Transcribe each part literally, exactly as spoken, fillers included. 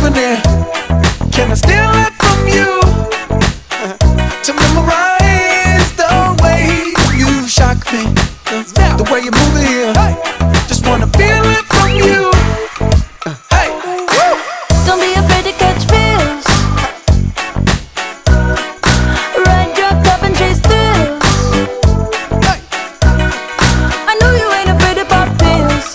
souvenir. Can I steal it from you? To memorize the way you shock me, the way you move it here. Just wanna feel it from you. Hey, don't be afraid to catch feels. Ride your cup and chase thrills. I know you ain't afraid to pop pills.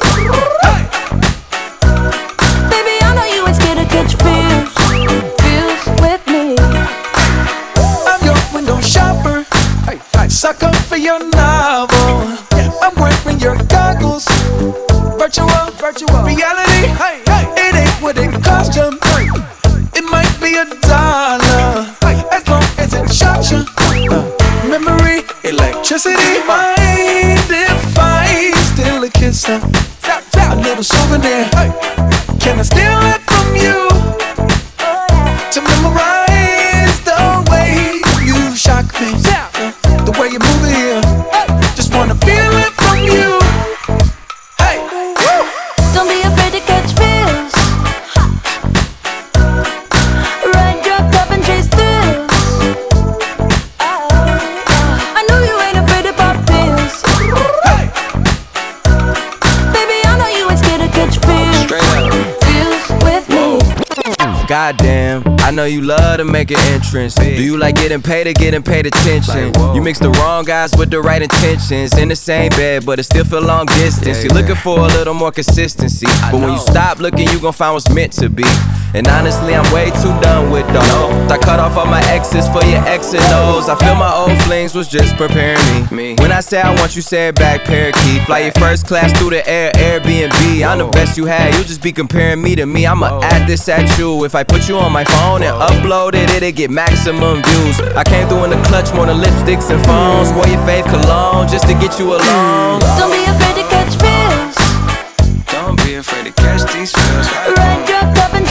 Baby, I know you ain't scared to catch feels. Feels with me. I'm your window shopper, sucker for your novel. I'm wearing your goggles. Virtual, virtual reality. It ain't what it cost you. It might be a dollar, as long as it shocks you. Uh, memory, electricity. Mind if I steal a kiss? Uh, a little souvenir. Can I steal it from you? To memorize the way you shock me, uh, the way you move it here. Just wanna feel it from you. Hey, don't be afraid to catch feels. Ride your cup and chase thrills. I know you ain't afraid to pop pills. hey, Baby, I know you ain't scared to catch feels. Feels with me. Goddamn, I know you love to make an entrance. Do you like getting paid or getting paid attention? You mix the wrong guys with the right intentions. In the same bed, but it still feel long distance. You're looking for a little more consistency, but when you stop looking, you gon' find what's meant to be. And honestly, I'm way too done with those. I cut off all my exes for your X and O's. I feel my old flings was just preparing me. When I say I want you, say it back, parakeet. Fly your first class through the air, Airbnb. I'm the best you had, you just be comparing me to me. I'ma add this at you. If I put you on my phone and upload it, it'll get maximum views. I came through in the clutch more than lipsticks and phones. Wore your fave cologne just to get you alone. Don't be afraid to catch feels. Don't be afraid to catch these feels. Ride your cup and